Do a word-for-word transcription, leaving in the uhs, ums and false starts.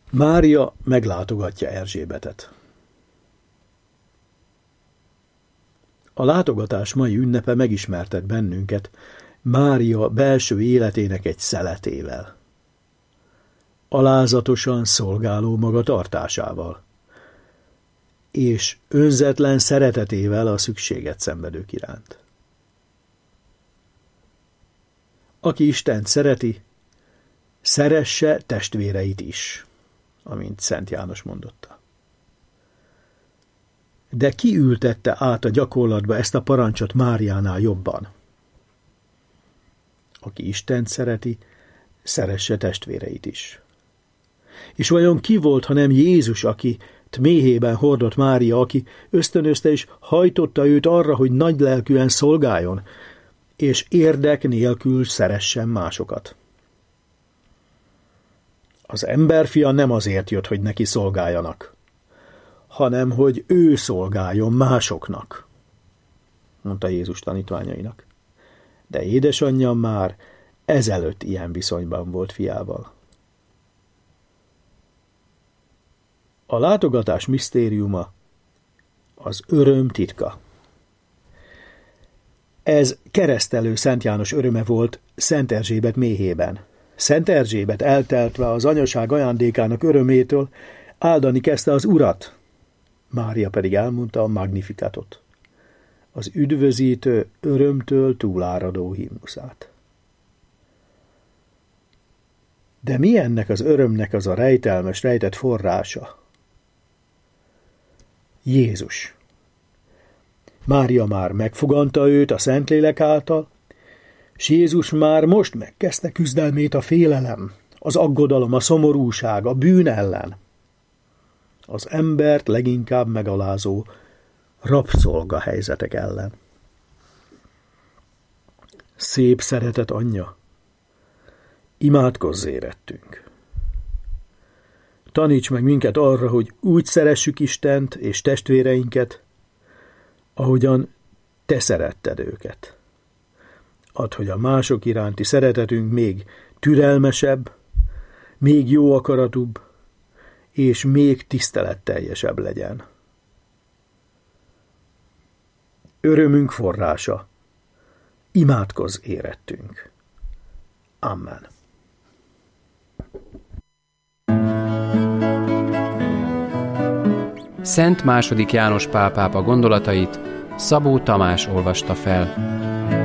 Mária meglátogatja Erzsébetet. A látogatás mai ünnepe megismertet bennünket Mária belső életének egy szeletével. Alázatosan szolgáló magatartásával, és önzetlen szeretetével a szükséget szenvedők iránt. Aki Istent szereti, szeresse testvéreit is, amint Szent János mondotta. De ki ültette át a gyakorlatba ezt a parancsot Máriánál jobban? Aki Istent szereti, szeresse testvéreit is. És vajon ki volt, ha nem Jézus, aki méhében hordott Mária, aki ösztönözte és hajtotta őt arra, hogy nagylelkűen szolgáljon, és érdek nélkül szeressen másokat. Az emberfia nem azért jött, hogy neki szolgáljanak, hanem hogy ő szolgáljon másoknak, mondta Jézus tanítványainak. De édesanyja már ezelőtt ilyen viszonyban volt fiával. A látogatás misztériuma az öröm titka. Ez keresztelő Szent János öröme volt Szent Erzsébet méhében. Szent Erzsébet elteltve az anyaság ajándékának örömétől áldani kezdte az Urat, Mária pedig elmondta a Magnificatot, az üdvözítő, örömtől túláradó himnuszát. De mi ennek az örömnek az a rejtelmes, rejtett forrása? Jézus. Mária már megfoganta őt a Szentlélek által, s Jézus már most megkezdte küzdelmét a félelem, az aggodalom, a szomorúság, a bűn ellen. Az embert leginkább megalázó rabszolga helyzetek ellen. Szép szeretet anyja, imádkozz érettünk. Taníts meg minket arra, hogy úgy szeressük Istent és testvéreinket, ahogyan te szeretted őket. Add, hogy a mások iránti szeretetünk még türelmesebb, még jó akaratúbb, és még tiszteletteljesebb legyen. Örömünk forrása, imádkozz érettünk. Amen. Szent második János Pál pápa gondolatait Szabó Tamás olvasta fel.